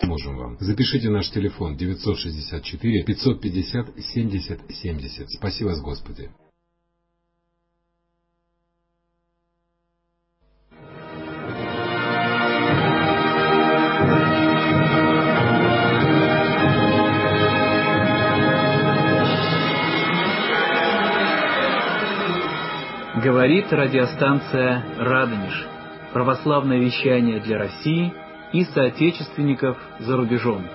Можем вам. Запишите наш телефон 964 550 70 70. Спаси вас, Господи. Говорит радиостанция «Радонеж». Православное вещание для России и соотечественников за рубежом.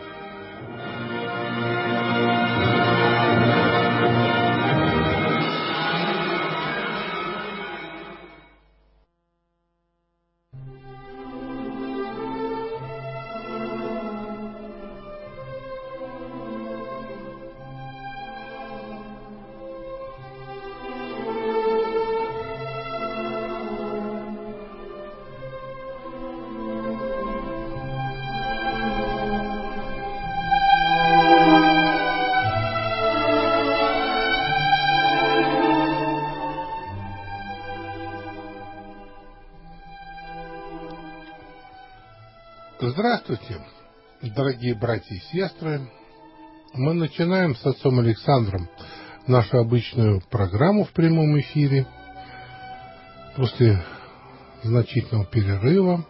Здравствуйте, дорогие братья и сестры. Мы начинаем с отцом Александром нашу обычную программу в прямом эфире после значительного перерыва.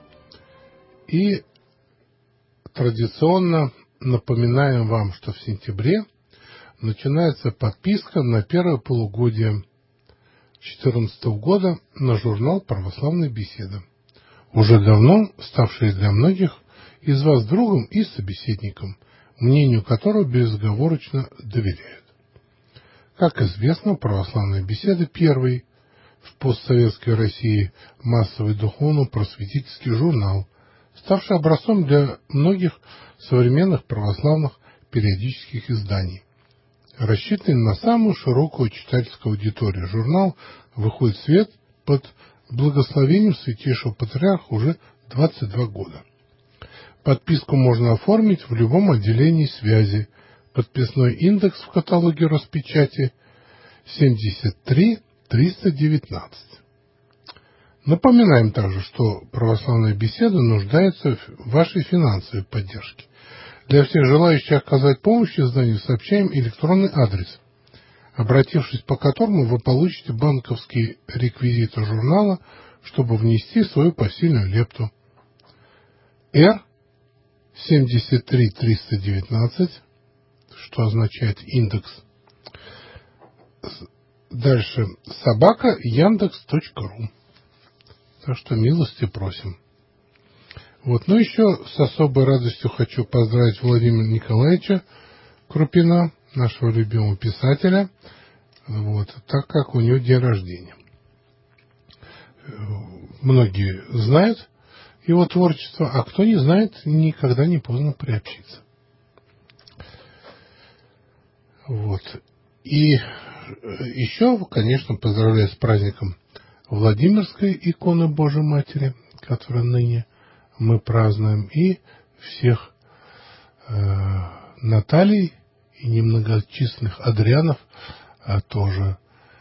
И традиционно напоминаем вам, что в сентябре начинается подписка на первое полугодие 2014 года на журнал «Православная беседа», уже давно ставший для многих из вас другом и собеседником, мнению которого безоговорочно доверяют. Как известно, «Православная беседа» — первый в постсоветской России массовый духовно-просветительский журнал, ставший образцом для многих современных православных периодических изданий. Рассчитанный на самую широкую читательскую аудиторию, журнал выходит в свет под благословением Святейшего Патриарха уже 22 года. Подписку можно оформить в любом отделении связи. Подписной индекс в каталоге Роспечати 73319. Напоминаем также, что православная беседа нуждается в вашей финансовой поддержке. Для всех желающих оказать помощь изданию сообщаем электронный адрес, обратившись по которому вы получите банковские реквизиты журнала, чтобы внести свою посильную лепту. Р 73319, что означает индекс. Дальше @yandex.ru. Так что милости просим. Вот, ну еще с особой радостью хочу поздравить Владимира Николаевича Крупина, нашего любимого писателя, вот, так как у него день рождения. Многие знают его творчество, а кто не знает, никогда не поздно приобщиться. Вот. И еще, конечно, поздравляю с праздником Владимирской иконы Божией Матери, которую ныне мы празднуем, и всех Наталий и немногочисленных Адрианов тоже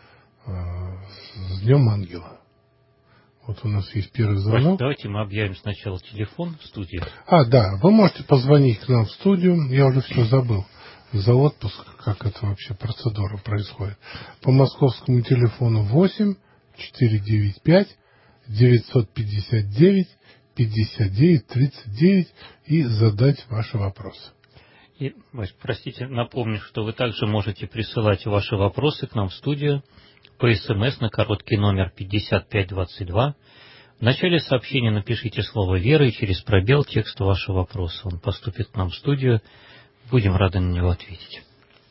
с Днем Ангела. Вот у нас есть первый звонок. Давайте мы объявим сначала телефон в студии. Да, вы можете позвонить к нам в студию, я уже все забыл за отпуск, как это вообще процедура происходит. По московскому телефону 8 495 959 59 39 и задать ваши вопросы. И, простите, напомню, что вы также можете присылать ваши вопросы к нам в студию по СМС на короткий номер 5522. В начале сообщения напишите слово «Вера» и через пробел текст вашего вопроса. Он поступит к нам в студию. Будем рады на него ответить.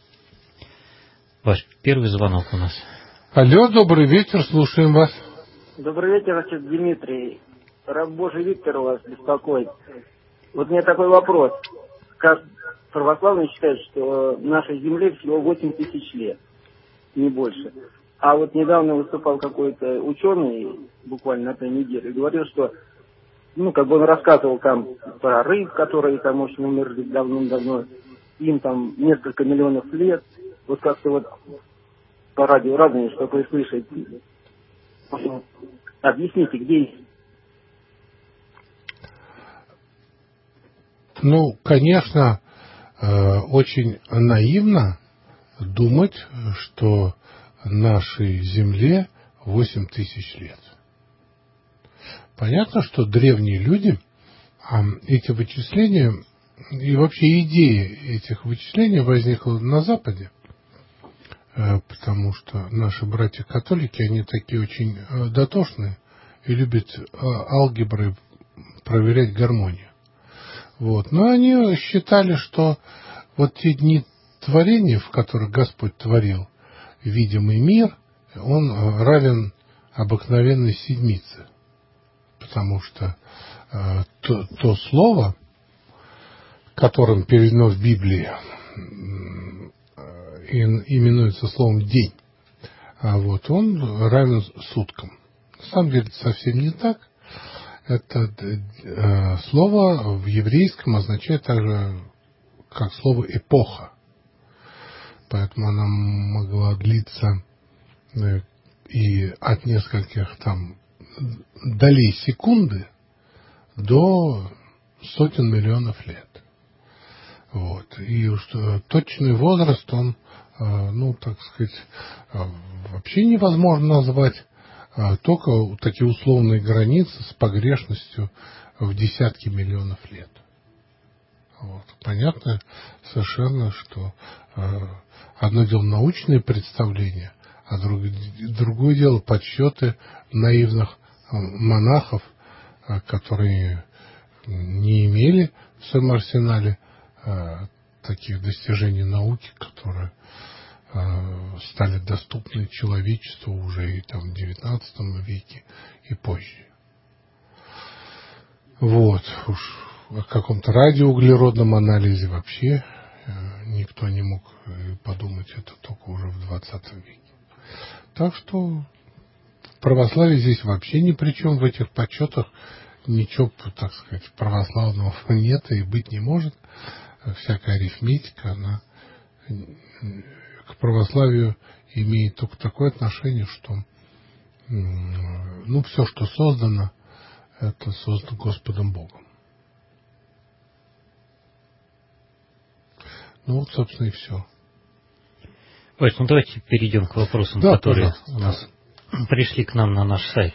Ваш первый звонок у нас. Алло, добрый вечер, слушаем вас. Добрый вечер, отец Дмитрий. Раб Божий Виктор вас беспокоит. Вот у меня такой вопрос. Как православные считают, что нашей земле всего 8 тысяч лет, не больше. А вот недавно выступал какой-то ученый, буквально на той неделе, и говорил, что, он рассказывал там про рыб, которые там, очень умерли давным-давно, им там несколько миллионов лет. Вот как-то вот по радио Радонеж такое слышать. Объясните, где их? Ну, конечно, очень наивно думать, что нашей Земле 8 тысяч лет. Понятно, что древние люди эти вычисления и вообще идея этих вычислений возникла на Западе, потому что наши братья-католики, они такие очень дотошные и любят алгеброй проверять гармонию. Вот. Но они считали, что вот те дни творения, в которых Господь творил видимый мир, он равен обыкновенной седмице. Потому что то слово, которым переведено в Библии, именуется словом «день», вот, он равен суткам. На самом деле это совсем не так. Это слово в еврейском означает также, как слово «эпоха». Поэтому она могла длиться и от нескольких там долей секунды до сотен миллионов лет. Вот. И уж точный возраст, он, ну, так сказать, вообще невозможно назвать, только такие условные границы с погрешностью в десятки миллионов лет. Вот. Понятно совершенно, что одно дело научные представления, а другое дело подсчеты наивных монахов, которые не имели в своем арсенале таких достижений науки, которые стали доступны человечеству уже и там в XIX веке и позже. Вот. Уж о каком-то радиоуглеродном анализе вообще никто не мог подумать, это только уже в XX веке. Так что православие здесь вообще ни при чем, в этих подсчетах ничего, так сказать, православного нет и быть не может. Всякая арифметика, она к православию имеет только такое отношение, что ну, все, что создано, это создано Господом Богом. Ну вот, собственно, и все. Вась, ну давайте перейдем к вопросам, да, которые у нас пришли к нам на наш сайт.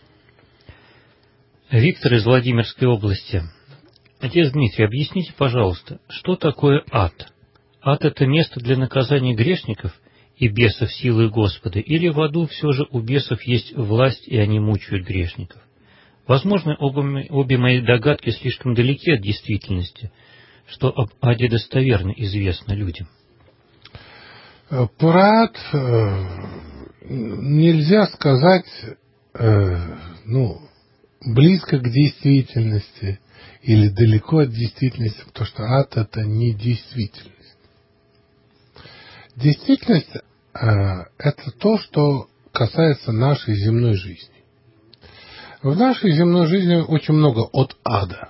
Виктор из Владимирской области. Отец Дмитрий, объясните, пожалуйста, что такое ад? Ад – это место для наказания грешников и бесов силы Господа, или в аду все же у бесов есть власть, и они мучают грешников? Возможно, обе мои догадки слишком далеки от действительности, что об аде достоверно известно людям. Про ад нельзя сказать, близко к действительности или далеко от действительности, потому что ад – это не действительность. Действительность – это то, что касается нашей земной жизни. В нашей земной жизни очень много от ада.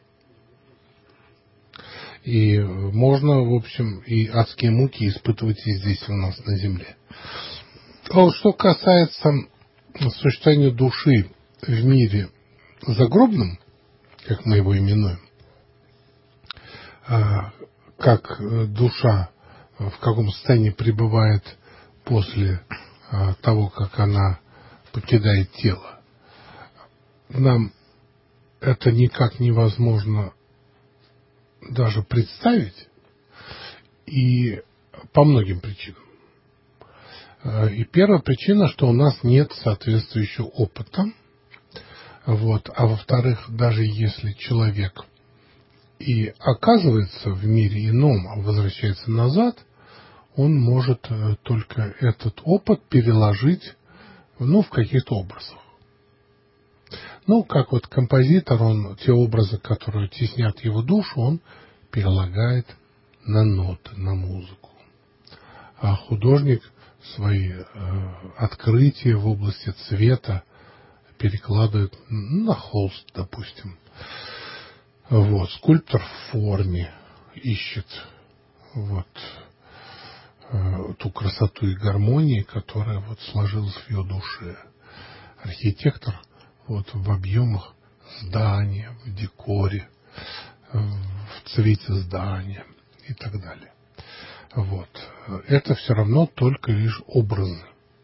И можно, в общем, и адские муки испытывать и здесь у нас на земле. А вот что касается существования души в мире загробном, как мы его именуем, как душа в каком состоянии пребывает после того, как она покидает тело, нам это никак невозможно даже представить, и по многим причинам. И первая причина, что у нас нет соответствующего опыта. Вот. А во-вторых, даже если человек и оказывается в мире ином, а возвращается назад, он может только этот опыт переложить, в каких-то образах. Как вот композитор, он те образы, которые теснят его душу, он перелагает на ноты, на музыку. А художник свои открытия в области цвета перекладывает на холст, допустим. Вот. Скульптор в форме ищет ту красоту и гармонию, которая сложилась в ее душе. Архитектор в объемах здания, в декоре, в цвете здания и так далее. Вот. Это все равно только лишь образы.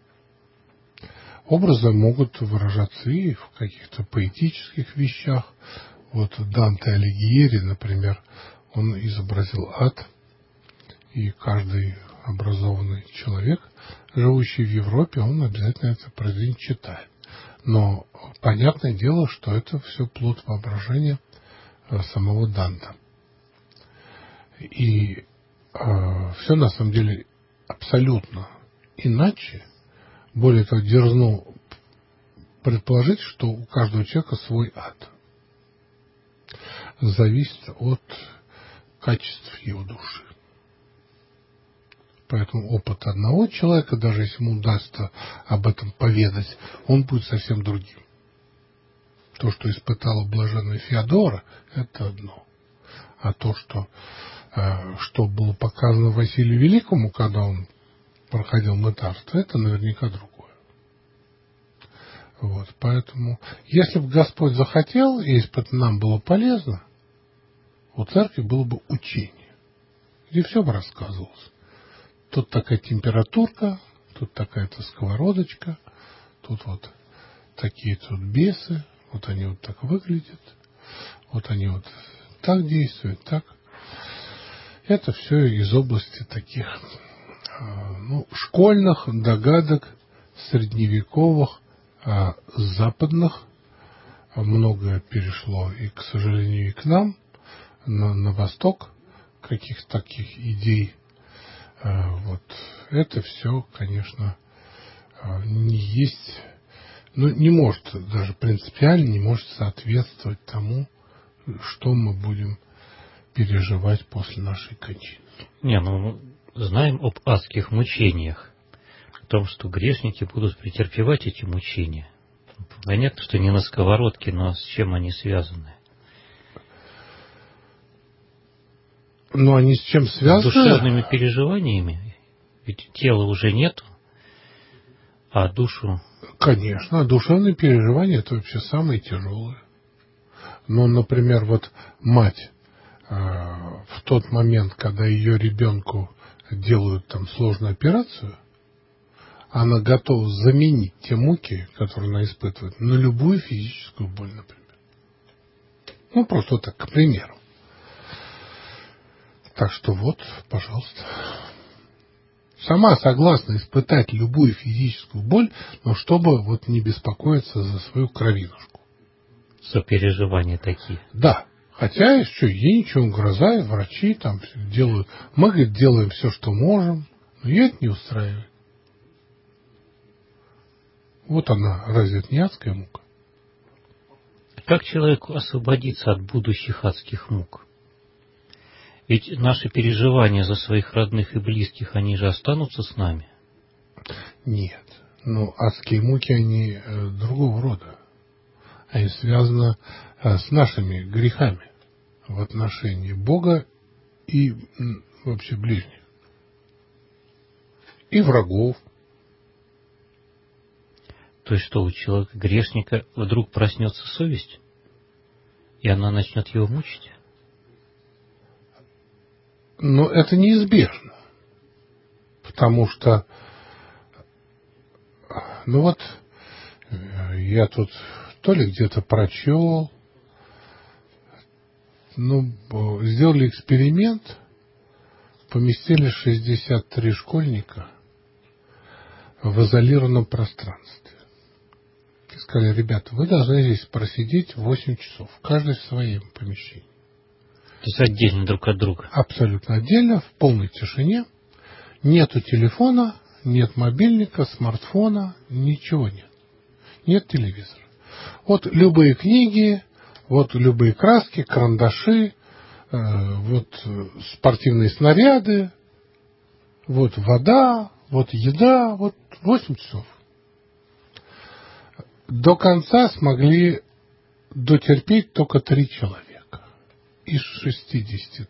Образы могут выражаться и в каких-то поэтических вещах. Вот Данте Алигьери, например, он изобразил ад, и каждый образованный человек, живущий в Европе, он обязательно это произведение читает. Но понятное дело, что это все плод воображения самого Данте. И все на самом деле абсолютно иначе. Более того, дерзну предположить, что у каждого человека свой ад. Зависит от качеств его души. Поэтому опыт одного человека, даже если ему удастся об этом поведать, он будет совсем другим. То, что испытала блаженная Феодора, это одно. А то, что было показано Василию Великому, когда он проходил мытарство, это наверняка другое. Вот, поэтому, если бы Господь захотел, и если бы это нам было полезно, у церкви было бы учение, где все бы рассказывалось. Тут такая температурка, тут такая-то сковородочка, тут вот такие тут бесы, вот они вот так выглядят, вот они вот так действуют, так. Это все из области таких школьных догадок, средневековых, западных. Многое перешло и, к сожалению, и к нам, на восток, каких-то таких идей. Вот. Это все, конечно, не есть, не может, даже принципиально не может соответствовать тому, что мы будем переживать после нашей кончины. Знаем об адских мучениях, о том, что грешники будут претерпевать эти мучения. Понятно, что не на сковородке, но с чем они связаны? Но они с чем связаны? С душевными переживаниями. Ведь тела уже нету, а душу... Конечно, душевные переживания это вообще самые тяжелые. Но, например, вот мать в тот момент, когда ее ребенку делают там сложную операцию, она готова заменить те муки, которые она испытывает, на любую физическую боль, например. Просто так, к примеру. Так что вот, пожалуйста. Сама согласна испытать любую физическую боль, но чтобы вот не беспокоиться за свою кровинушку. Сопереживания такие. Да. Хотя еще ей ничего не угрожает, врачи там все делают. Мы, говорит, делаем все, что можем, но ее это не устраивает. Вот она, разве это не адская мука? Как человеку освободиться от будущих адских мук? Ведь наши переживания за своих родных и близких, они же останутся с нами? Нет. Адские муки, они другого рода. Они связаны с нашими грехами в отношении Бога и вообще ближних. И врагов. То есть что, у человека грешника вдруг проснется совесть, и она начнет его мучить? Но это неизбежно. Потому что, я тут то ли где-то прочел, сделали эксперимент, поместили 63 школьника в изолированном пространстве. И сказали: ребята, вы должны здесь просидеть 8 часов, каждый в своем помещении. То есть отдельно друг от друга? Абсолютно отдельно, в полной тишине. Нету телефона, нет мобильника, смартфона, ничего нет. Нет телевизора. Вот любые книги, вот любые краски, карандаши, вот спортивные снаряды, вот вода, вот еда, вот 8 часов. До конца смогли дотерпеть только 3 человека из 63.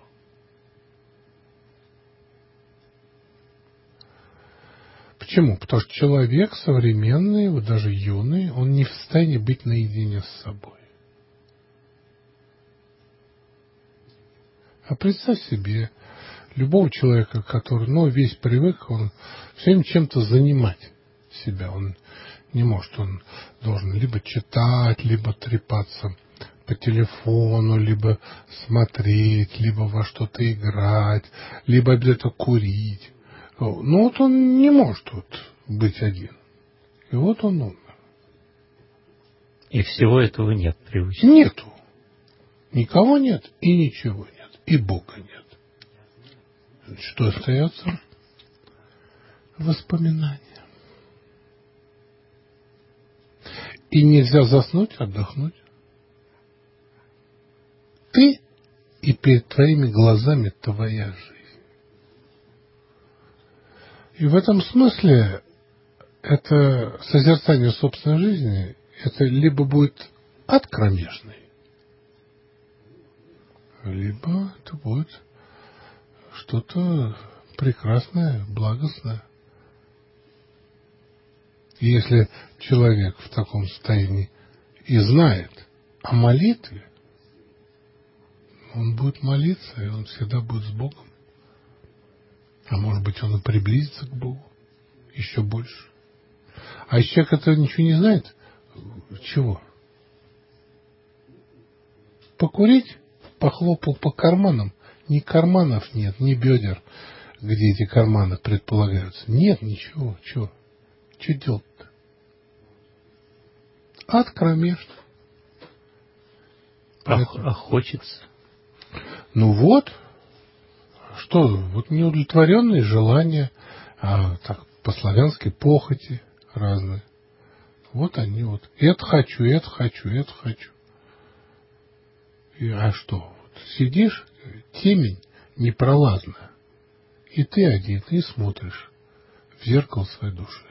Почему? Потому что человек современный, вот даже юный, он не в состоянии быть наедине с собой. А представь себе любого человека, который, весь привык, он все время чем-то занимать себя. Он не может, он должен либо читать, либо трепаться по телефону, либо смотреть, либо во что-то играть, либо обязательно курить. Вот он не может быть один. И вот он умер. И всего этого нет привычки. Нету. Никого нет и ничего нет. И Бога нет. Что остается? Воспоминания. И нельзя заснуть, отдохнуть. Ты и перед твоими глазами твоя жизнь. И в этом смысле это созерцание собственной жизни, это либо будет ад кромешный, либо это будет что-то прекрасное, благостное. И если человек в таком состоянии и знает о молитве, он будет молиться, и он всегда будет с Богом. А может быть, он и приблизится к Богу еще больше. А если человек этого ничего не знает, чего? Покурить, похлопал по карманам. Ни карманов нет, ни бедер, где эти карманы предполагаются. Нет ничего. Чего? Что делать-то? Ад кромешный. А хочется? Что, неудовлетворенные желания, так по-славянски похоти разные. Вот они вот. Это хочу, это хочу, это хочу. А что? Сидишь, темень непролазная. И ты один, и смотришь в зеркало своей души.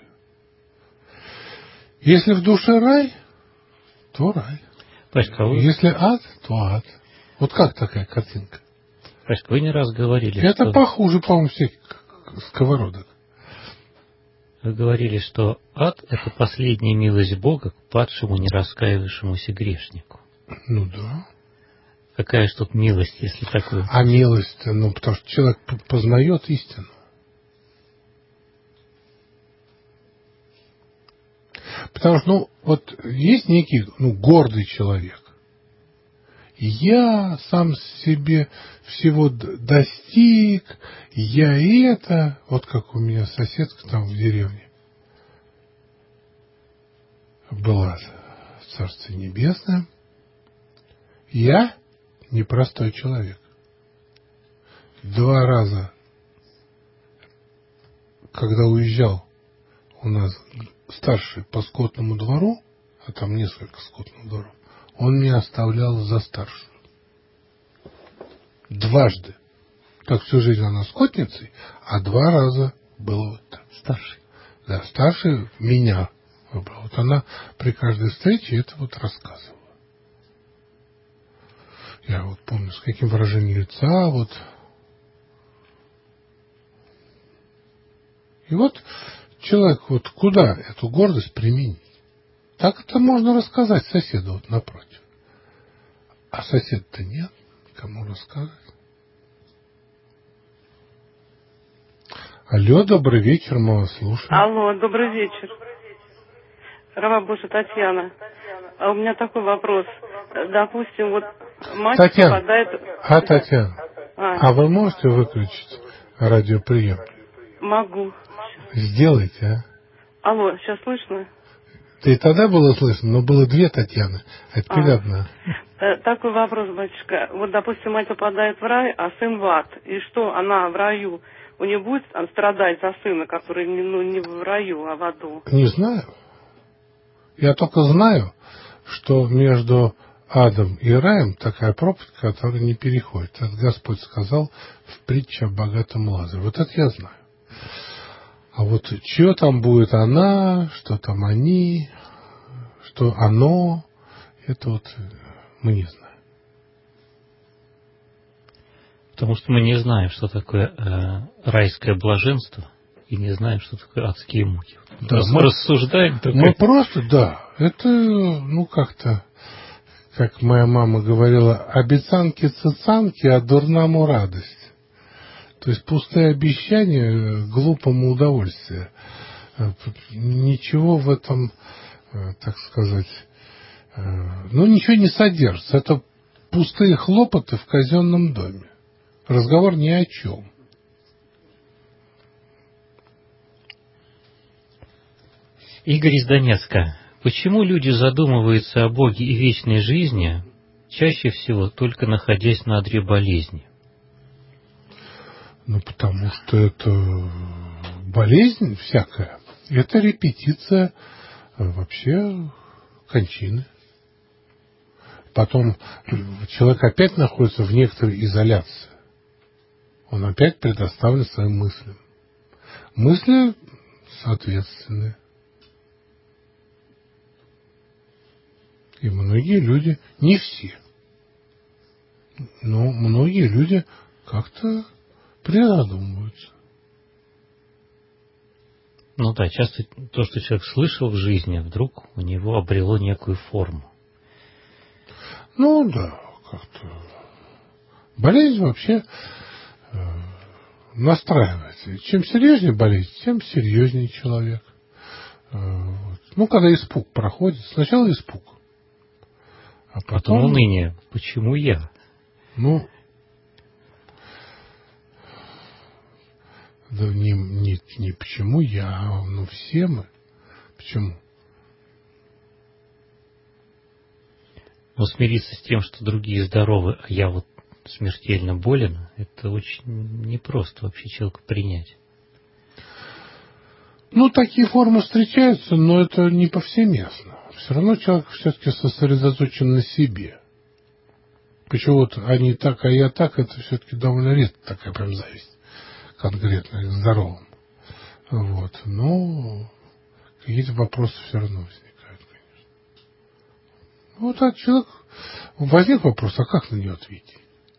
Если в душе рай, то рай. Пашка, Если ад, то ад. Вот как такая картинка? Пашка, вы не раз говорили, это что... похуже, по-моему, всех сковородок. Вы говорили, что ад — это последняя милость Бога к падшему, не раскаивающемуся грешнику. Да. Какая ж тут милость, если такое? А милость, потому что человек познает истину. Потому что, есть некий, гордый человек. Я сам себе всего достиг, я это, вот как у меня соседка там в деревне была, Царство Небесное. Я непростой человек. 2 раза, когда уезжал у нас старший по скотному двору, а там несколько скотных дворов, он меня оставлял за старшую. 2. Так всю жизнь она скотницей, а 2 раза было вот так. Старший. Да, старший меня выбрал. Вот она при каждой встрече это рассказывала. Я помню, с каким выражением лица, И человек куда эту гордость применить? Так это можно рассказать соседу напротив. А сосед-то нет, кому рассказать. Алло, добрый вечер, мы вас слушаем. Алло, добрый вечер. Раба Божия, Татьяна. А у меня такой вопрос. Допустим, мать Татьяна, попадает... Татьяна, а вы можете выключить радиоприем? Могу. Сделайте, а? Алло, сейчас слышно? Да и тогда было слышно, но было 2 Татьяны, а теперь одна. Такой вопрос, батюшка. Допустим, мать попадает в рай, а сын в ад. И что, она в раю, у нее будет страдать за сына, который не в раю, а в аду? Не знаю. Я только знаю, что между адом и раем такая пропасть, которая не переходит. Это Господь сказал в притче о богатом Лазаре. Вот это я знаю. А что там будет она, что там они, что оно, это мы не знаем. Потому что мы не знаем, что такое райское блаженство, и не знаем, что такое адские муки. Да, мы рассуждаем. Мы просто, это, как как моя мама говорила, обещанки-цыцанки, а дурному радость. То есть пустые обещания, глупому удовольствие. Ничего в этом, так сказать, ничего не содержится. Это пустые хлопоты в казенном доме. Разговор ни о чем. Игорь из Донецка. Почему люди задумываются о Боге и вечной жизни, чаще всего только находясь на одре болезни? Потому что это болезнь всякая. Это репетиция вообще кончины. Потом человек опять находится в некоторой изоляции. Он опять предоставлен своим мыслям. Мысли соответственные. И многие люди, не все, но многие люди как-то призадумываются. Ну да, часто то, что человек слышал в жизни, вдруг у него обрело некую форму. Ну да, как-то. Болезнь вообще настраивается. Чем серьезнее болезнь, тем серьезнее человек. Когда испуг проходит, сначала испуг. А потом уныние. Почему я? Да не почему я, все мы. Почему? Но смириться с тем, что другие здоровы, а я вот смертельно болен, это очень непросто вообще человеку принять. Такие формы встречаются, но это не повсеместно. Все равно человек все-таки сосредоточен на себе. Почему-то они так, а я так, это все-таки довольно редко такая прям зависть конкретно к здоровым. Но какие-то вопросы все равно возникают, конечно. А человек, возник вопрос, а как на него ответить?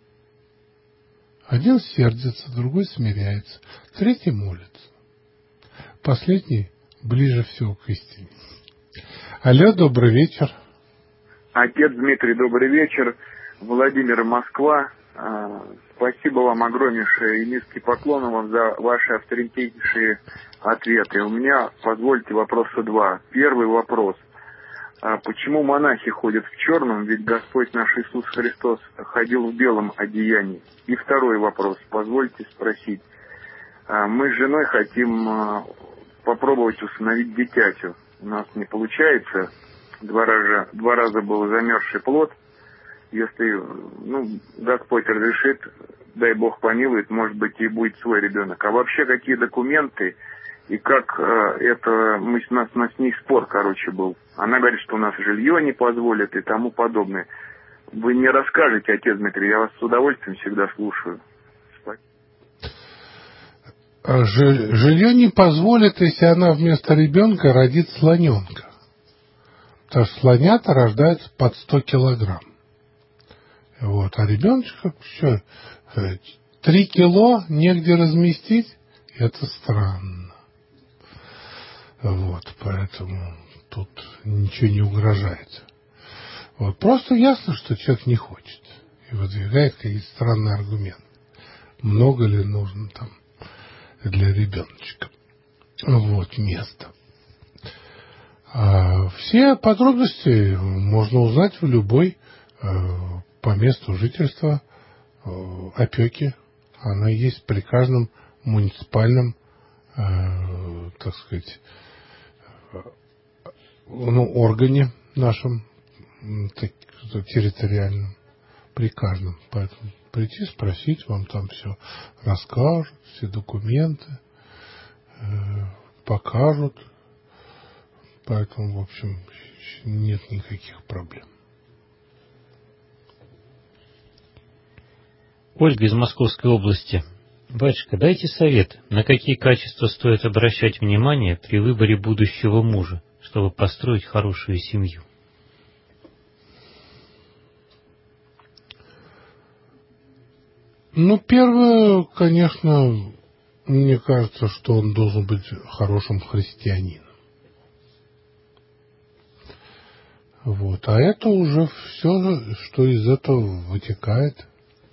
Один сердится, другой смиряется, третий молится. Последний ближе всего к истине. Алло, добрый вечер. Отец Дмитрий, добрый вечер. Владимир, Москва. Спасибо вам огромнейшее и низкий поклон вам за ваши авторитетнейшие ответы. У меня, позвольте, вопроса два. Первый вопрос. Почему монахи ходят в черном, ведь Господь наш Иисус Христос ходил в белом одеянии? И второй вопрос, позвольте спросить. Мы с женой хотим попробовать усыновить дитятю. У нас не получается. Два раза был замерзший плод. Если Господь разрешит, дай Бог помилует, может быть, и будет свой ребенок. А вообще какие документы и как это... У нас с ней спор, был. Она говорит, что у нас жилье не позволит и тому подобное. Вы мне расскажете, отец Дмитрий, я вас с удовольствием всегда слушаю. Жилье не позволит, если она вместо ребенка родит слоненка. Потому что слонята рождаются под 100 килограмм. А ребеночка, 3 кило негде разместить, это странно. Поэтому тут ничего не угрожает. Просто ясно, что человек не хочет. И выдвигает какие-то странные аргументы. Много ли нужно там для ребеночка? Места. Все подробности можно узнать в любой по месту жительства опеки. Она есть при каждом муниципальном, органе нашем территориальном. При каждом. Поэтому прийти, спросить, вам там все расскажут, все документы покажут. Поэтому, в общем, нет никаких проблем. Ольга из Московской области. Батюшка, дайте совет, на какие качества стоит обращать внимание при выборе будущего мужа, чтобы построить хорошую семью? Первое, конечно, мне кажется, что он должен быть хорошим христианином. Вот. А это уже все, что из этого вытекает.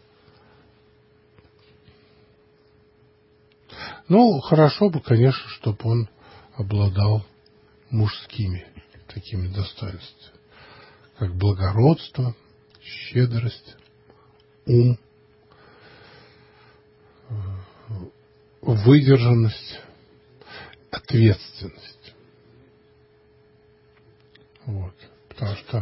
Ну, хорошо бы, конечно, чтобы он обладал мужскими такими достоинствами, как благородство, щедрость, ум, выдержанность, ответственность. Вот. Потому что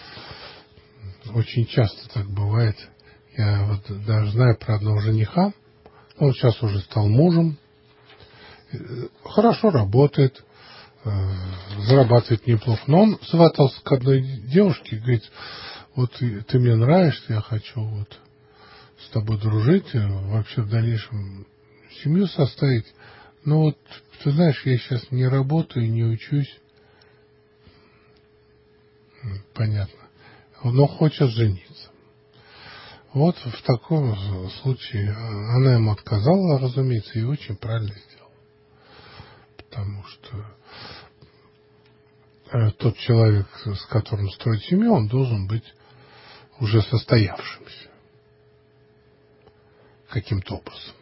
очень часто так бывает. Я вот даже знаю про одного жениха, он сейчас уже стал мужем, хорошо работает, зарабатывает неплохо. Но он сватался к одной девушке и говорит: вот ты мне нравишься, я хочу вот с тобой дружить, вообще в дальнейшем семью составить. Но вот, ты знаешь, я сейчас не работаю, не учусь. Понятно. Но хочет жениться. Вот в таком случае она ему отказала, разумеется, и очень правильно сделала. Потому что тот человек, с которым строить семью, он должен быть уже состоявшимся каким-то образом.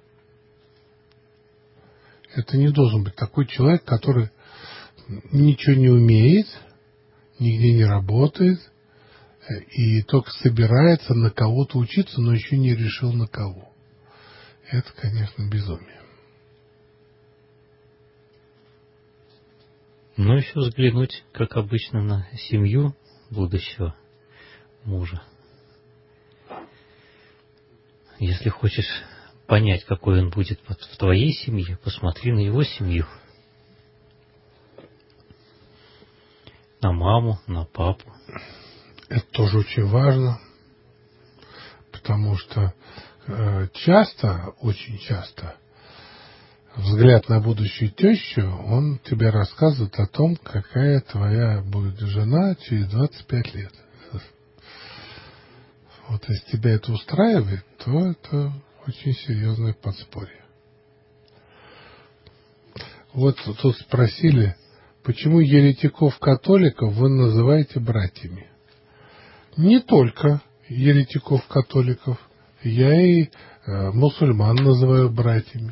Это не должен быть такой человек, который ничего не умеет, нигде не работает и только собирается на кого-то учиться, но еще не решил на кого. Это, конечно, безумие. Ну, еще взглянуть, как обычно, на семью будущего мужа. Если хочешь понять, какой он будет в твоей семье, посмотри на его семью. На маму, на папу. Это тоже очень важно, потому что часто, очень часто, взгляд на будущую тещу, он тебе рассказывает о том, какая твоя будет жена через 25 лет. Вот если тебя это устраивает, то это очень серьезное подспорье. Вот тут спросили, почему еретиков-католиков вы называете братьями? Не только еретиков-католиков, я и мусульман называю братьями.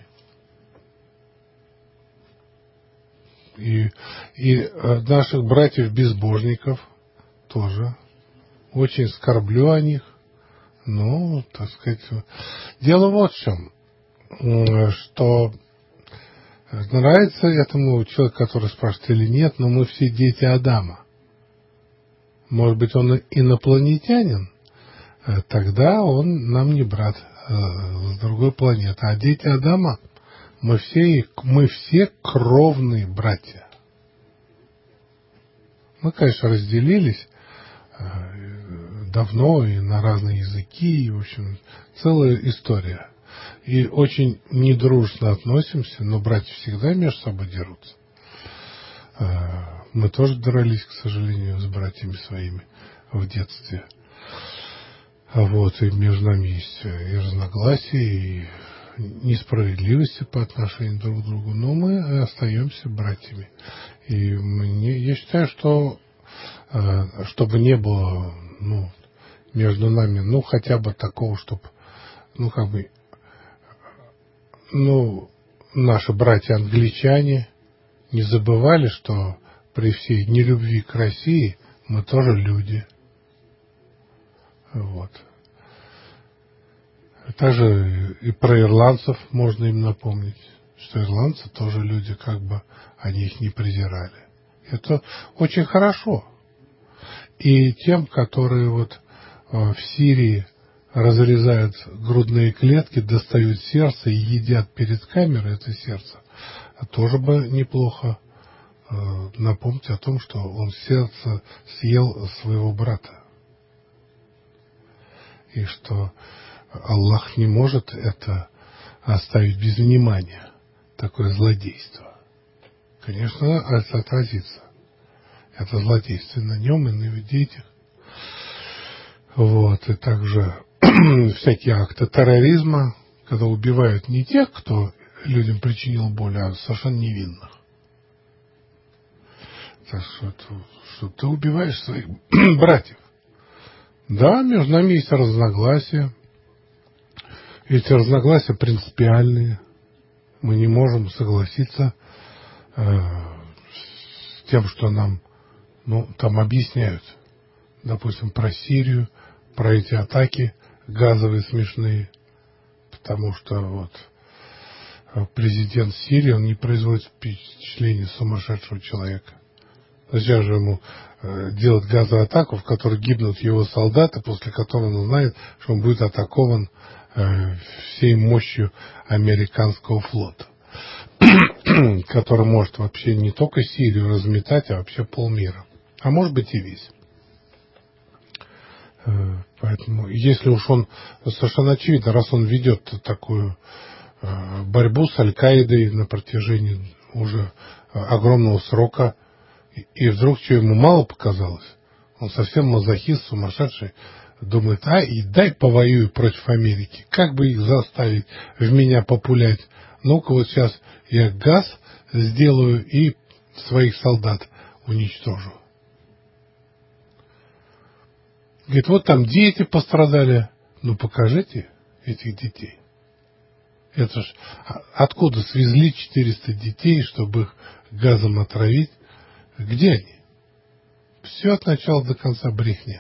И наших братьев-безбожников тоже. Очень скорблю о них. Ну, так сказать, дело вот в чем, что нравится этому человеку, который спрашивает или нет, но мы все дети Адама. Может быть, он инопланетянин, тогда он нам не брат с другой планеты. А дети Адама, мы все кровные братья. Мы, конечно, разделились давно и на разные языки, и, в общем, целая история. И очень недружно относимся, но братья всегда между собой дерутся. Мы тоже дрались, к сожалению, с братьями своими в детстве. Вот, и между нами есть и разногласия, и несправедливости по отношению друг к другу, но мы остаемся братьями. И я считаю, что чтобы не было между нами, хотя бы такого, чтобы, наши братья-англичане не забывали, что при всей нелюбви к России мы тоже люди. Вот. Также и про ирландцев можно им напомнить, что ирландцы тоже люди, они их не презирали. Это очень хорошо. И тем, которые в Сирии разрезают грудные клетки, достают сердце и едят перед камерой это сердце, тоже бы неплохо напомнить о том, что он сердце съел своего брата. И что Аллах не может это оставить без внимания, такое злодейство. Конечно, это отразится. Это злодейство на нем и на его детях. Вот. И также всякие акты терроризма, когда убивают не тех, кто людям причинил боль, а совершенно невинных. Так что ты убиваешь своих братьев. Да, между нами есть разногласия. Эти разногласия принципиальные. Мы не можем согласиться с тем, что нам там объясняют. Допустим, про Сирию, про эти атаки газовые смешные. Потому что вот президент Сирии, он не производит впечатление сумасшедшего человека. Зачем же ему делать газовую атаку, в которой гибнут его солдаты, после которой он узнает, что он будет атакован всей мощью американского флота, который может вообще не только Сирию разметать, а вообще полмира. А может быть и весь. Поэтому, если уж он, совершенно очевидно, раз он ведет такую борьбу с Аль-Каидой на протяжении уже огромного срока, и вдруг, что ему мало показалось, он совсем мазохист, сумасшедший, думает, и дай повоюю против Америки, как бы их заставить в меня популять. Ну-ка вот сейчас я газ сделаю и своих солдат уничтожу. Говорит, вот там дети пострадали. Ну покажите этих детей. Это ж откуда свезли 400 детей, чтобы их газом отравить? Где они? Все от начала до конца брехня.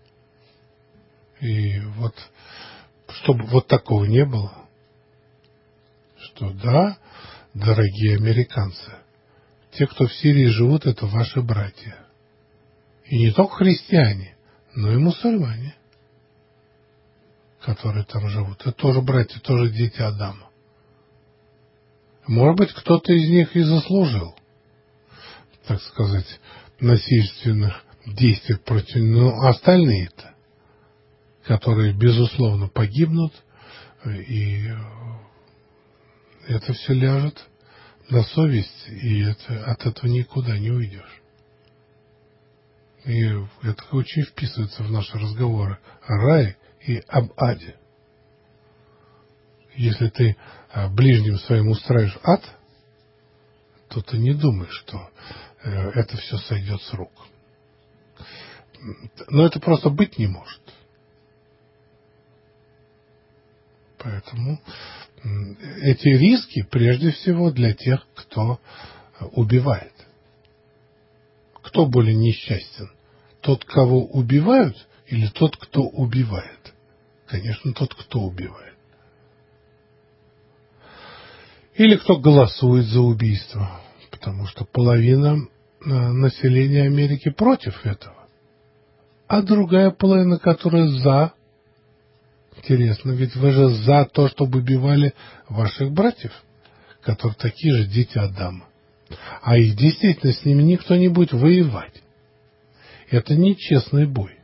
И вот, чтобы вот такого не было, что да, дорогие американцы, те, кто в Сирии живут, это ваши братья. И не только христиане, но и мусульмане, которые там живут. Это тоже братья, тоже дети Адама. Может быть, кто-то из них и заслужил, так сказать, насильственных действий против, но остальные-то, которые, безусловно, погибнут, и это все ляжет на совесть, и от этого никуда не уйдешь. И это очень вписывается в наши разговоры о рае и об аде. Если ты ближним своим устраиваешь ад, то ты не думаешь, что это все сойдет с рук. Но это просто быть не может. Поэтому эти риски прежде всего для тех, кто убивает. Кто более несчастен? Тот, кого убивают, или тот, кто убивает? Конечно, тот, кто убивает. Или кто голосует за убийство, потому что половина населения Америки против этого, а другая половина, которая за. Интересно, ведь вы же за то, чтобы убивали ваших братьев, которые такие же дети Адама. А их действительно с ними никто не будет воевать. Это не честный бой.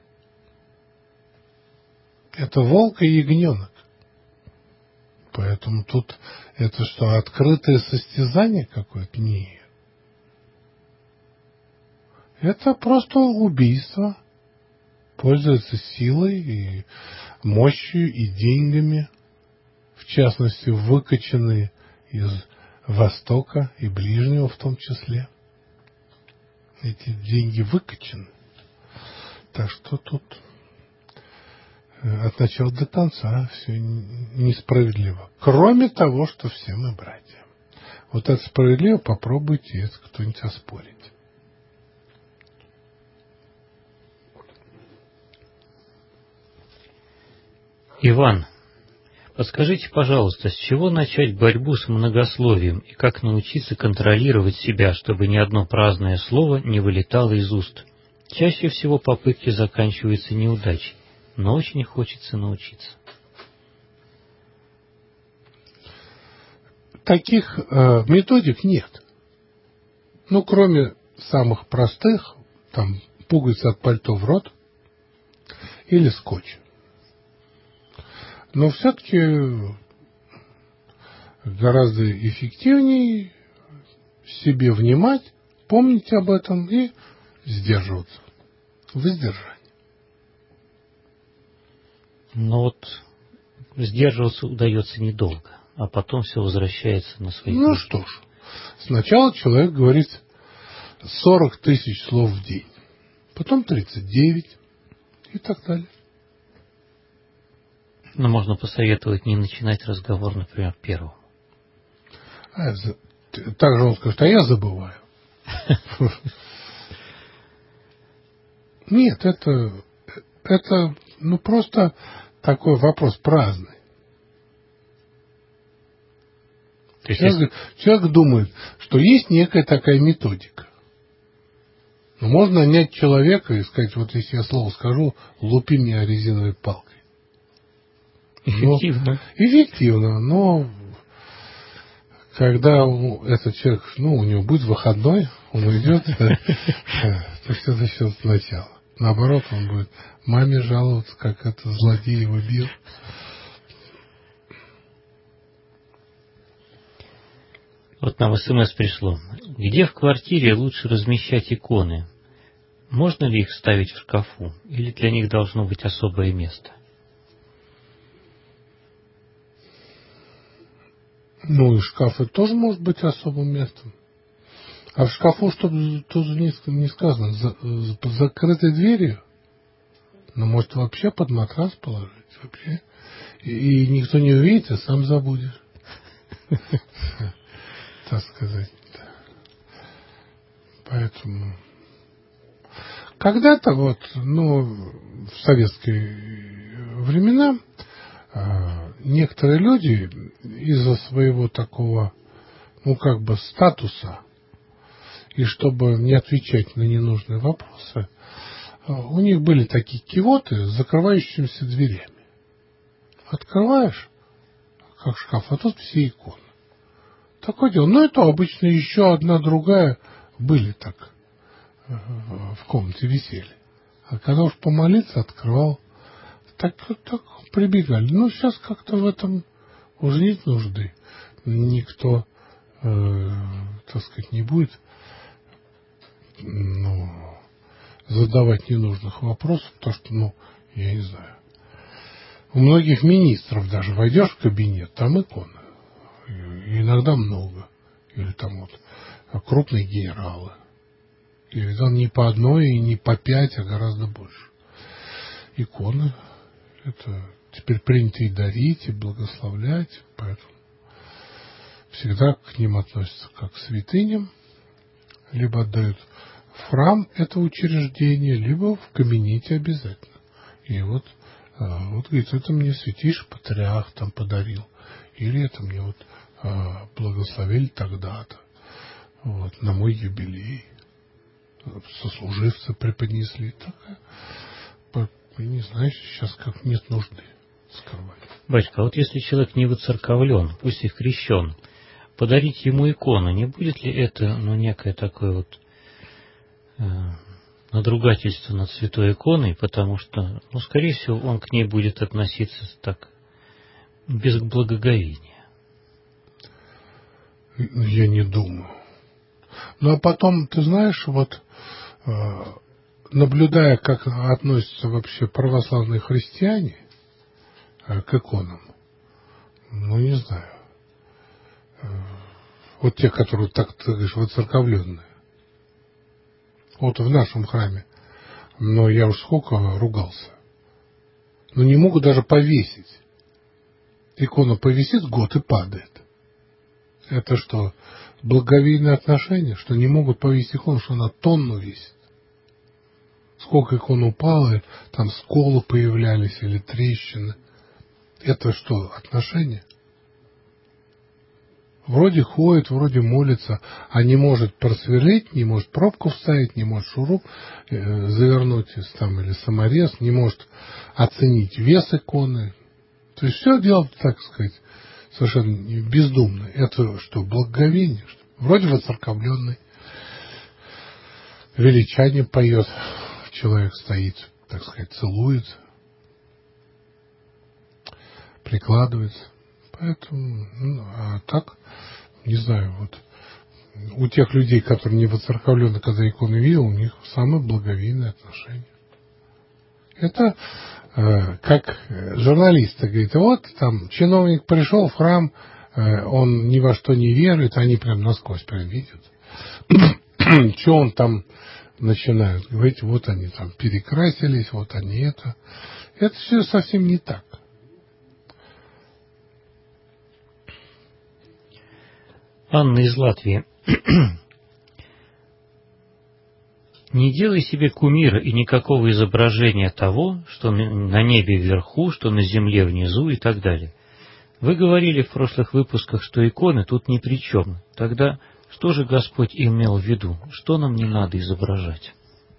Это волк и ягненок. Поэтому тут это что, открытое состязание какое-то? Нет. Это просто убийство. Пользуется силой и мощью и деньгами, в частности, выкачанные из Востока и Ближнего в том числе. Эти деньги выкачаны. Так что тут от начала до конца все несправедливо. Кроме того, что все мы братья. Вот это справедливо, попробуйте это кто-нибудь оспорить. Иван, подскажите, пожалуйста, с чего начать борьбу с многословием и как научиться контролировать себя, чтобы ни одно праздное слово не вылетало из уст? Чаще всего попытки заканчиваются неудачей, но очень хочется научиться. Таких методик нет. Ну, кроме самых простых, там, пуговица от пальто в рот или скотч. Но все-таки гораздо эффективнее себе внимать, помнить об этом и сдерживаться. Воздержание. Но вот сдерживаться удается недолго, а потом все возвращается на свои Ну пути. что ж, сначала человек говорит, 40 тысяч слов в день. Потом 39 и так далее. Но можно посоветовать не начинать разговор, например, первым. Также он скажет, а я забываю. Нет, это просто такой вопрос праздный. Человек думает, что есть некая такая методика. Но можно нанять человека и сказать, вот если я слово скажу, лупи меня резиновой палкой. Эффективно. Эффективно, но когда этот человек, у него будет выходной, он уйдет, то все начнется сначала. Наоборот, он будет маме жаловаться, как это злодей его бил. Вот нам СМС пришло. Где в квартире лучше размещать иконы? Можно ли их ставить в шкафу? Или для них должно быть особое место? И шкаф это тоже может быть особым местом. А в шкафу, чтобы тоже не сказано, под закрытой дверью, может вообще под матрас положить. Вообще. И никто не увидит, и сам забудешь. Так сказать. Поэтому когда-то в советские времена некоторые люди из-за своего такого, статуса, и чтобы не отвечать на ненужные вопросы, у них были такие кивоты с закрывающимися дверями. Открываешь, как шкаф, а тут все иконы. Такое дело. Это обычно еще одна другая были так в комнате висели. А когда уж помолиться открывал, так прибегали. Сейчас как-то в этом уже нет нужды. Никто, не будет задавать ненужных вопросов, потому что, я не знаю. У многих министров даже войдешь в кабинет, там иконы. И иногда много. Или там крупные генералы. И там не по одной, и не по 5, а гораздо больше. Иконы. Это теперь принято и дарить, и благословлять. Поэтому всегда к ним относятся как к святыням. Либо отдают в храм это учреждение, либо в кабинете обязательно. И говорит, это мне святейший патриарх там подарил. Или это мне благословили тогда-то. На мой юбилей. Сослуживцы преподнесли. Не знаю, сейчас как нет нужды скрывать. Батюшка, вот если человек не воцерковлен, пусть и крещен, подарить ему икону, не будет ли это, некое такое надругательство над святой иконой, потому что, скорее всего, он к ней будет относиться так, без благоговения. Я не думаю. А потом, ты знаешь, наблюдая, как относятся вообще православные христиане к иконам, не знаю. Те, которые, так ты говоришь, воцерковленные. В нашем храме. Но я уж сколько ругался. Не могут даже повесить. Икона повисит год и падает. Это что, благоговейное отношение? Что не могут повесить икону, что она тонну весит? Сколько икон упало, там сколы появлялись или трещины. Это что, отношения? Вроде ходит, вроде молится, а не может просверлить, не может пробку вставить, не может шуруп завернуть или саморез, не может оценить вес иконы. То есть все делает, так сказать, совершенно бездумно. Это что, благоговение? Что? Вроде воцерковленный. Величание поет. Человек стоит, так сказать, целуется. Прикладывается. Поэтому, а так, не знаю, у тех людей, которые не воцерковлены, когда иконы видел, у них самое благоговейное отношение. Это как журналисты говорят, там чиновник пришел в храм, он ни во что не верует, они прям насквозь прям видят. что он там начинает говорить, вот они там перекрасились, вот они это. Это все совсем не так. Анна из Латвии. Не делай себе кумира и никакого изображения того, что на небе вверху, что на земле внизу и так далее. Вы говорили в прошлых выпусках, что иконы тут ни при чем. Тогда что же Господь имел в виду? Что нам не надо изображать?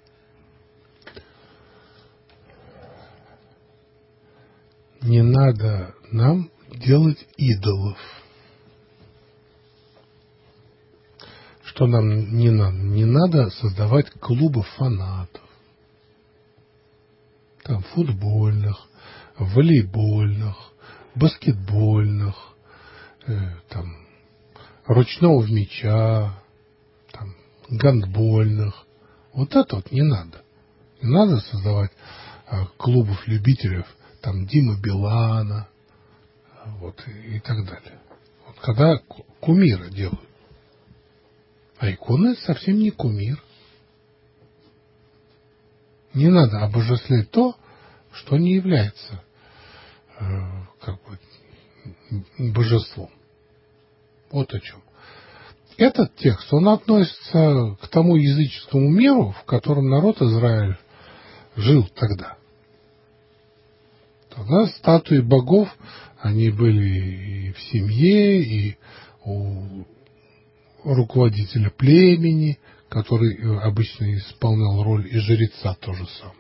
Не надо нам делать идолов. Что нам не надо? Не надо создавать клубы фанатов. Там футбольных, волейбольных, баскетбольных, там, ручного мяча, там, гандбольных. Вот это вот не надо. Не надо создавать клубов любителей, там, Димы Билана, вот, и так далее. Вот когда кумира делают. А икона это совсем не кумир. Не надо обожествлять то, что не является божеством. Вот о чем. Этот текст, он относится к тому языческому миру, в котором народ Израиль жил тогда. Тогда статуи богов, они были и в семье, и у руководителя племени, который обычно исполнял роль и жреца, то же самое.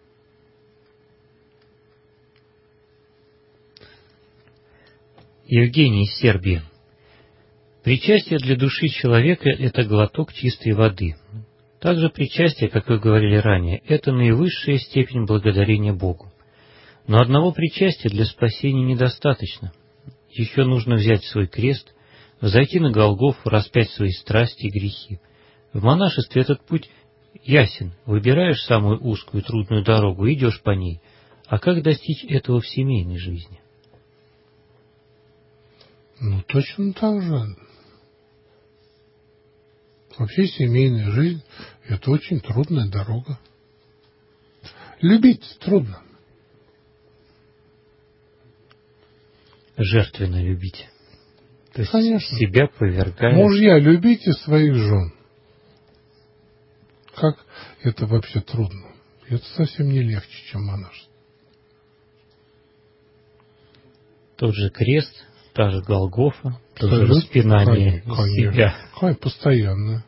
Евгений из Сербии. Причастие для души человека – это глоток чистой воды. Также причастие, как вы говорили ранее, это наивысшая степень благодарения Богу. Но одного причастия для спасения недостаточно. Еще нужно взять свой крест, взойти на Голгофу, распять свои страсти и грехи. В монашестве этот путь ясен. Выбираешь самую узкую трудную дорогу и идешь по ней. А как достичь этого в семейной жизни? Ну, точно так же. Вообще семейная жизнь – это очень трудная дорога. Любить трудно. Жертвенно любить. То есть конечно. Себя повергая. Мужья, любите своих жен. Как это вообще трудно? Это совсем не легче, чем монашество. Тот же крест, та же Голгофа, то же распинание себя. Постоянно.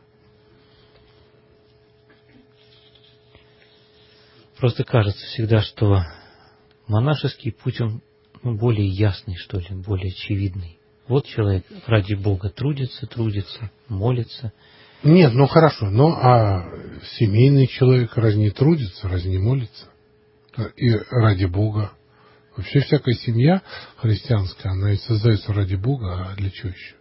Просто кажется всегда, что монашеский путь, он более ясный, что ли, более очевидный. Вот человек ради Бога трудится, молится. Нет, ну хорошо, а семейный человек разве не трудится, разве не молится? И ради Бога. Вообще всякая семья христианская, она и создается ради Бога, а для чего еще?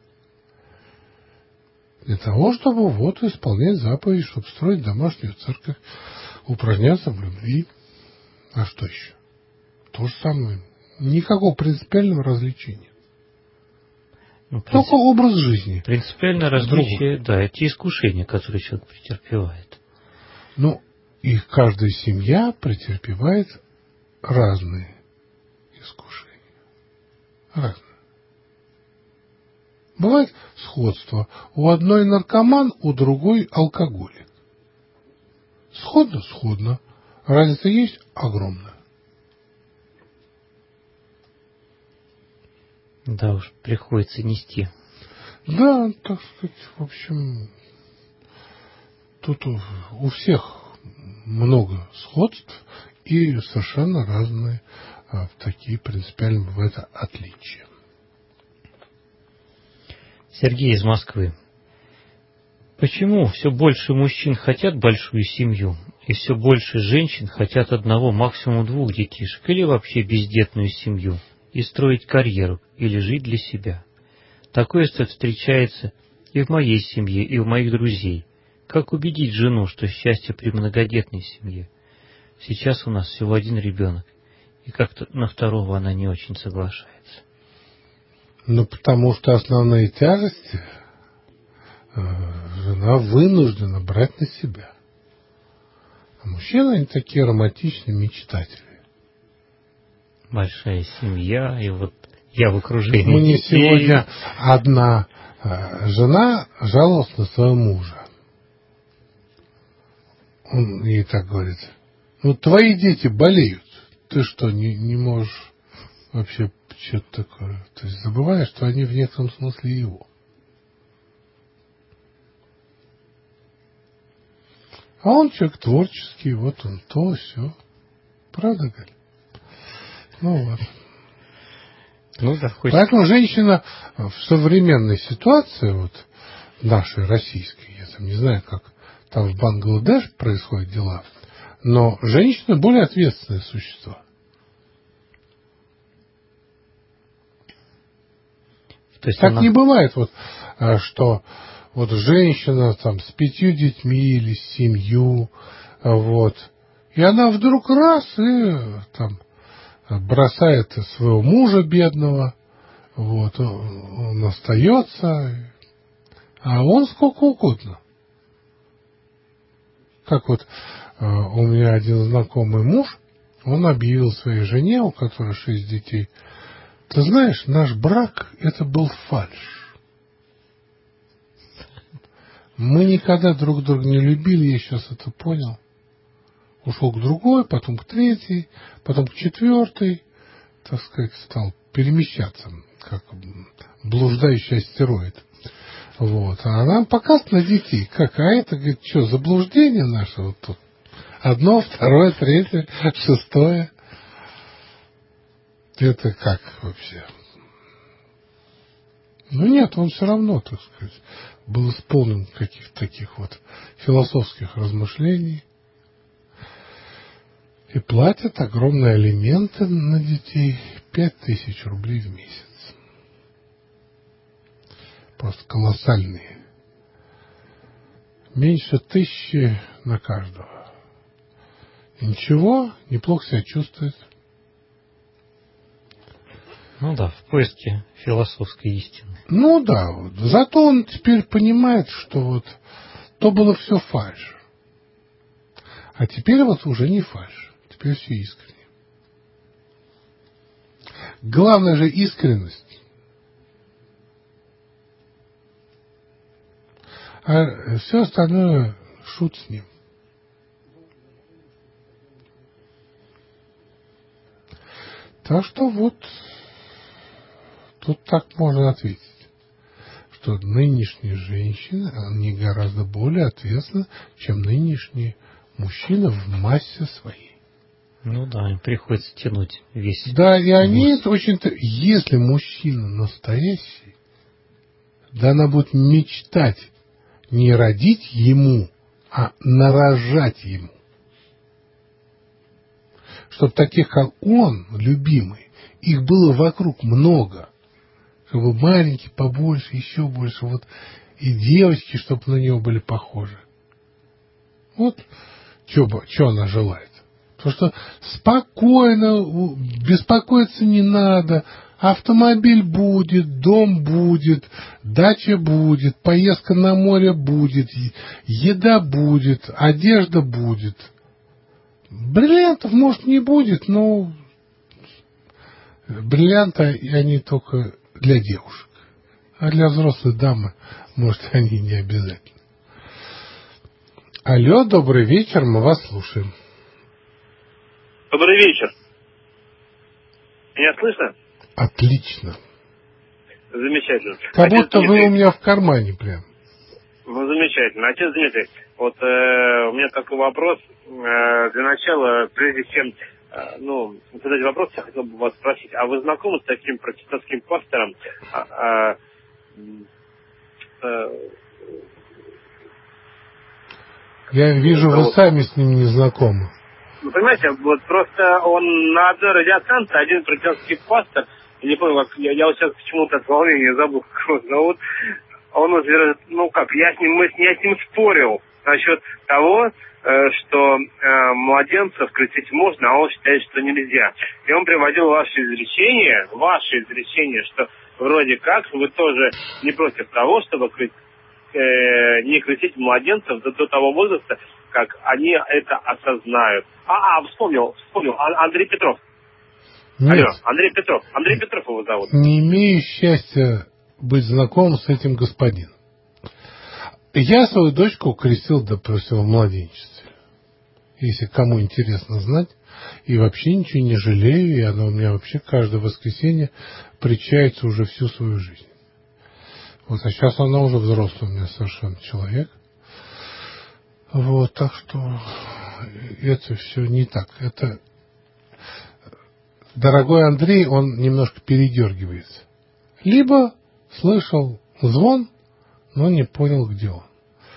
Для того, чтобы вот исполнять заповеди, чтобы строить домашнюю церковь, упражняться в любви. А что еще? То же самое. Никакого принципиального различия нет. Только образ жизни. Принципиальное различие, да, эти искушения, которые человек претерпевает. Ну, и каждая семья претерпевает разные искушения. Разные. Бывает сходство. У одной наркоман, у другой алкоголик. Сходно. Разница есть огромная. Да уж, приходится нести. Да, так сказать, в общем, тут у всех много сходств и совершенно разные такие принципиальные бывают отличия. Сергей из Москвы. Почему все больше мужчин хотят большую семью, и все больше женщин хотят одного, максимум 2 детишек, или вообще бездетную семью, и строить карьеру, или жить для себя? Такое встречается и в моей семье, и у моих друзей. Как убедить жену, что счастье при многодетной семье? Сейчас у нас всего 1 ребенок, и как-то на 2-го она не очень соглашается. Ну, потому что основные тяжести жена вынуждена брать на себя. А мужчины, они такие романтичные мечтатели. Большая семья, и вот я в окружении Мне детей. сегодня одна жена жаловалась на своего мужа. Он ей так говорит: ну, твои дети болеют. Ты что, не можешь вообще что-то такое? То есть забываешь, что они в некотором смысле его. А он человек творческий, вот он то, все. Правда, Галь? Ну вот. Ну да, хоть... Поэтому женщина в современной ситуации, вот нашей российской, я там не знаю, как там в Бангладеш происходят дела, но женщины более ответственные существа. То есть Так она... не бывает, вот, что вот женщина там с 5 детьми или с 7, вот, и она вдруг раз и там бросает своего мужа бедного, вот, он остается, а он сколько угодно. Как вот у меня один знакомый муж, он объявил своей жене, у которой 6 детей: ты знаешь, наш брак — это был фальшь. Мы никогда друг друга не любили, я сейчас это понял. Ушел к другой, потом к 3, потом к 4, так сказать, стал перемещаться, как блуждающий астероид. Вот. А нам показывают на детей. Как? А это, говорит, что, заблуждение наше вот тут? 1, 2, 3, 6. Это как вообще? Ну нет, он все равно, так сказать, был исполнен каких-то таких вот философских размышлений. И платят огромные алименты на детей, 5000 рублей в месяц. Просто колоссальные. Меньше 1000 на каждого. И ничего, неплохо себя чувствует. Ну да, в поиске философской истины. Ну да, вот. Зато он теперь понимает, что вот то было все фальшь. А теперь вот уже не фальшь. Теперь все искренне. Главное же искренность. А все остальное шут с ним. Так что вот тут так можно ответить, что нынешние женщины, они гораздо более ответственны, чем нынешние мужчины в массе своей. Ну да, им приходится тянуть весь. Да, и они очень-то, если мужчина настоящий, да она будет мечтать не родить ему, а нарожать ему. Чтобы таких, как он, любимый, их было вокруг много. Чтобы маленькие побольше, еще больше. Вот, и девочки, чтобы на него были похожи. Вот что она желает. Потому что спокойно, беспокоиться не надо. Автомобиль будет, дом будет, дача будет, поездка на море будет, еда будет, одежда будет. Бриллиантов, может, не будет, но бриллианты, они только для девушек. А для взрослой дамы, может, они не обязательно. Алло, добрый вечер, мы вас слушаем. Добрый вечер. Меня слышно? Отлично. Замечательно. Как Отец будто Дмитрий, вы у меня в кармане прям. Ну, замечательно. Отец Дмитрий, вот у меня такой вопрос. Для начала, прежде чем задать вопрос, я хотел бы вас спросить, а вы знакомы с таким протестантским пастором? Я вижу, вы сами с ним не знакомы. Вы понимаете, вот просто он на одной радиостанции, один протестантский пастор, я не помню, я вот сейчас почему-то от волнения забыл, как его зовут, он утверждает, я с ним спорил насчет того, что младенцев крестить можно, а он считает, что нельзя. И он приводил ваше изречение, что вроде как вы тоже не против того, чтобы не крестить младенцев до того возраста, как они это осознают. Вспомнил. Андрей Петров. Нет. Алло, Андрей Петров его зовут. Не имею счастья быть знакомым с этим господином. Я свою дочку крестил, допустим, в младенчестве. Если кому интересно знать. И вообще ничего не жалею. И она у меня вообще каждое воскресенье причается уже всю свою жизнь. Вот, а сейчас она уже взрослый у меня совершенно человек. Вот, так что это все не так. Это дорогой Андрей, он немножко передергивается. Либо слышал звон, но не понял, где он.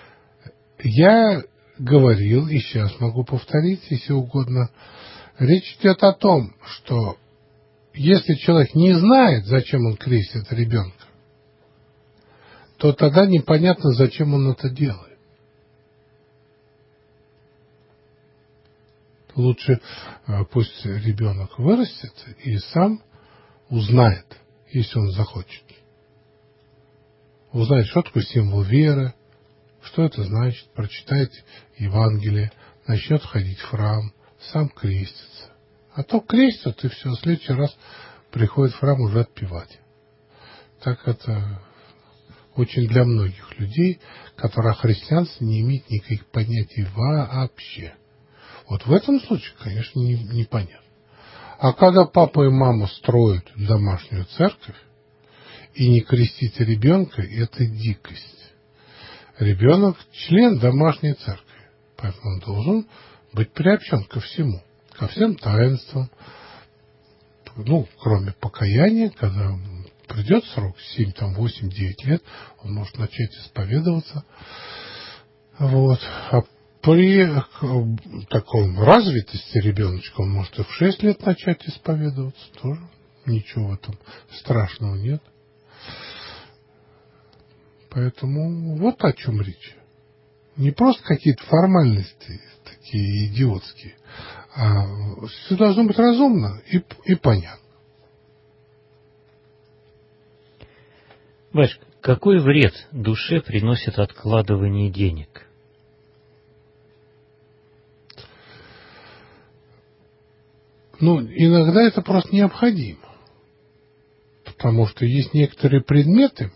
Я говорил, и сейчас могу повторить, если угодно. Речь идет о том, что если человек не знает, зачем он крестит ребенка, то тогда непонятно, зачем он это делает. Лучше пусть ребенок вырастет и сам узнает, если он захочет. Узнает, что такое символ веры, что это значит, прочитает Евангелие, начнет ходить в храм, сам крестится. А то крестят, и все, в следующий раз приходит в храм уже отпевать. Так это очень для многих людей, которые о христианстве не имеют никаких понятий вообще. Вот в этом случае, конечно, непонятно. А когда папа и мама строят домашнюю церковь и не крестить ребенка, это дикость. Ребенок член домашней церкви, поэтому он должен быть приобщен ко всему, ко всем таинствам. Кроме покаяния, когда придет срок 7, 8, 9 лет, он может начать исповедоваться. Вот. А при таком развитости ребеночка он может и в 6 лет начать исповедоваться. Тоже ничего в этом страшного нет. Поэтому вот о чем речь. Не просто какие-то формальности такие идиотские, а все должно быть разумно и понятно. Батюшка, какой вред душе приносит откладывание денег? Иногда это просто необходимо. Потому что есть некоторые предметы,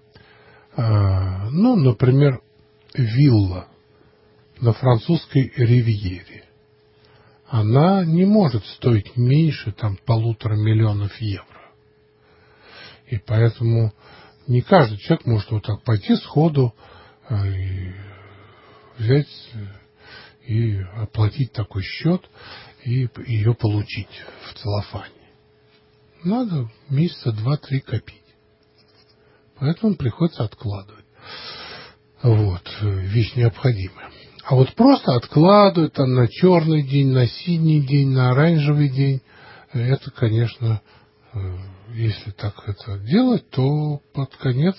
например, вилла на французской ривьере. Она не может стоить меньше 1,5 миллиона евро. И поэтому не каждый человек может вот так пойти сходу и взять и оплатить такой счет и ее получить в целлофане. Надо месяца 2-3 копить. Поэтому приходится откладывать. Вот, вещь необходимая. А вот просто откладывать на черный день, на синий день, на оранжевый день, это, конечно, если так это делать, то под конец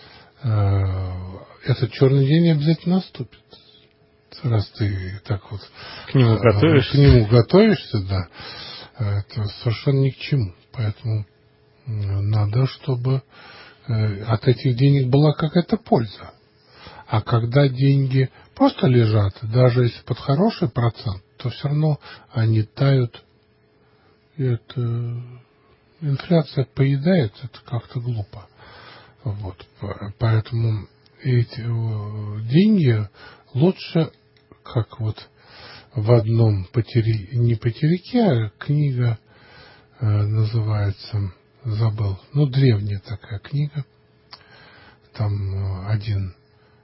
этот черный день обязательно наступит. Раз ты так вот к нему готовишься, да, это совершенно ни к чему. Поэтому надо, чтобы от этих денег была какая-то польза. А когда деньги просто лежат, даже если под хороший процент, то все равно они тают. И это инфляция поедает, это как-то глупо. Вот. Поэтому эти деньги лучше, как вот в одном не потеряке, а книга называется, забыл, древняя такая книга. Там один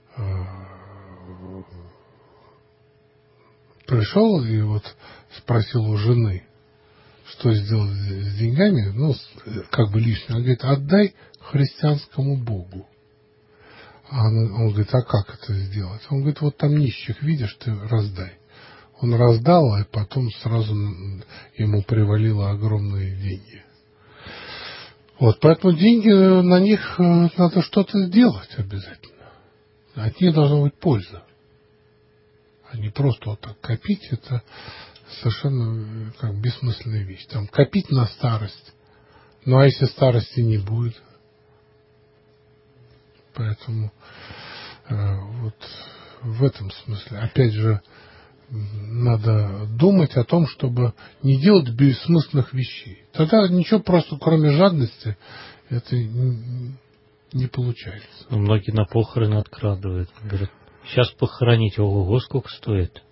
пришел и вот спросил у жены, что сделать с деньгами, как бы лишнее. Она говорит, отдай христианскому Богу. Он говорит, а как это сделать? Он говорит, вот там нищих видишь, ты раздай. Он раздал, а потом сразу ему привалило огромные деньги. Вот, поэтому деньги, на них надо что-то сделать обязательно. От них должна быть польза. А не просто вот так копить, это совершенно бессмысленная вещь. Там копить на старость. А если старости не будет? Поэтому Вот в этом смысле. Опять же, надо думать о том, чтобы не делать бессмысленных вещей. Тогда ничего просто, кроме жадности, это не получается. Но многие на похороны открадывают. Говорят, сейчас похоронить, ого-го, сколько стоит.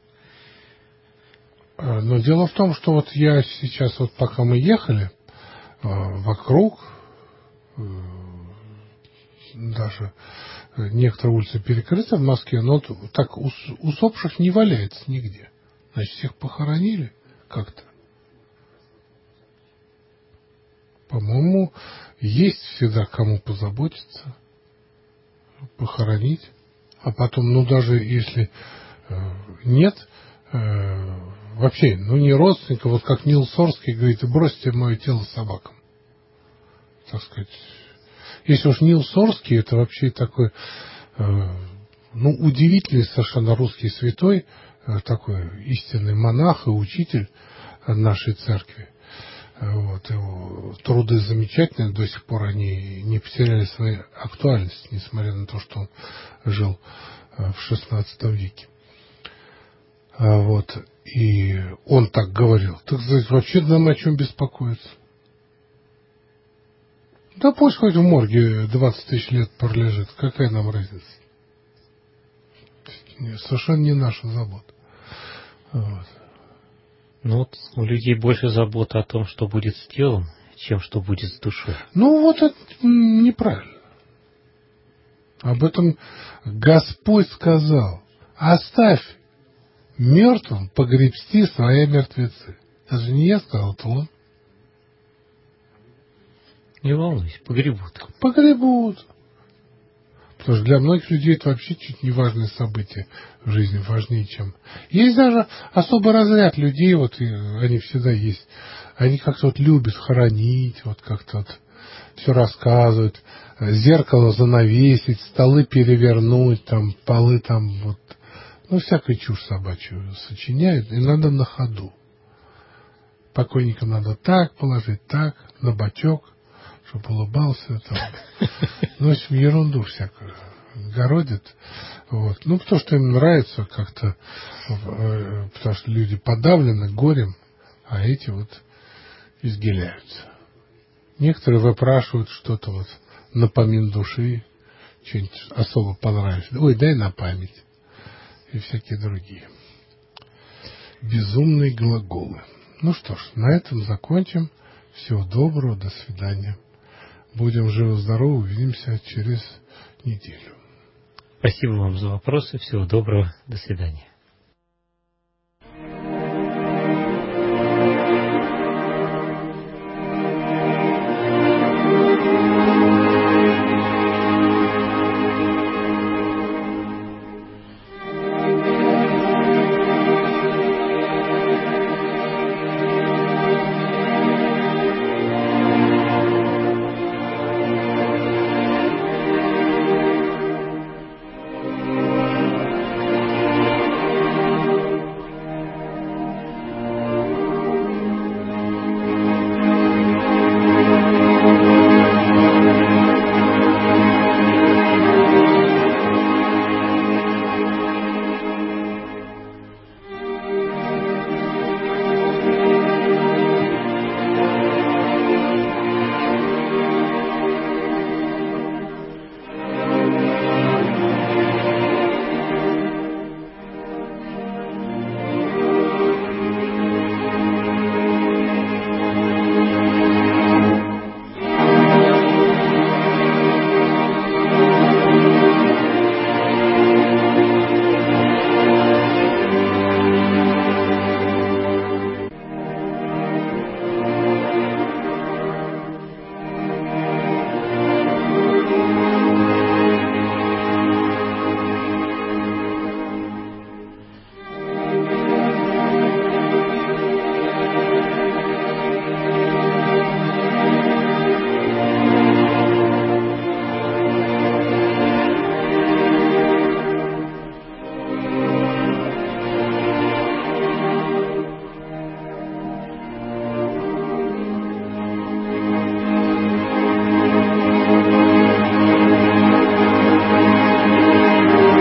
Но дело в том, что вот я сейчас, вот пока мы ехали, вокруг даже некоторые улицы перекрыты в Москве, но так усопших не валяется нигде. Значит, всех похоронили как-то. По-моему, есть всегда кому позаботиться, похоронить. А потом, ну даже если нет, вообще, ну не родственника, вот как Нил Сорский говорит, бросьте мое тело собакам. Так сказать. Если уж Нил Сорский, это вообще такой, ну, удивительный совершенно русский святой, такой истинный монах и учитель нашей церкви. Вот, его труды замечательные, до сих пор они не потеряли своей актуальности, несмотря на то, что он жил в XVI веке. Вот, и он так говорил. Так сказать, вообще нам о чем беспокоиться? Да пусть хоть в морге 20 тысяч лет пролежит, какая нам разница? Совершенно не наша забота. Вот. Ну вот у людей больше забота о том, что будет с телом, чем что будет с душой. Ну вот это неправильно. Об этом Господь сказал: оставь мертвым погребсти свои мертвецы. Это же не я сказал, это он. Не волнуйся, погребут. Погребут. Потому что для многих людей это вообще чуть не важное событие в жизни, важнее, чем... Есть даже особый разряд людей, вот и они всегда есть. Они как-то вот любят хоронить, вот как-то вот все рассказывают, зеркало занавесить, столы перевернуть, там, полы там, вот, ну, всякую чушь собачью сочиняют, и надо на ходу. Покойника надо так положить, так, на бочок, чтобы улыбался, там. Ну, в общем, ерунду всякую городит. Вот. Ну, потому что им нравится как-то, потому что люди подавлены горем, а эти вот изгиляются. Некоторые выпрашивают что-то вот на помин души, что-нибудь особо понравилось. Ой, дай на память. И всякие другие. Безумные глаголы. Ну что ж, на этом закончим. Всего доброго, до свидания. Будем живы-здоровы, увидимся через неделю. Спасибо вам за вопросы. Всего доброго. До свидания.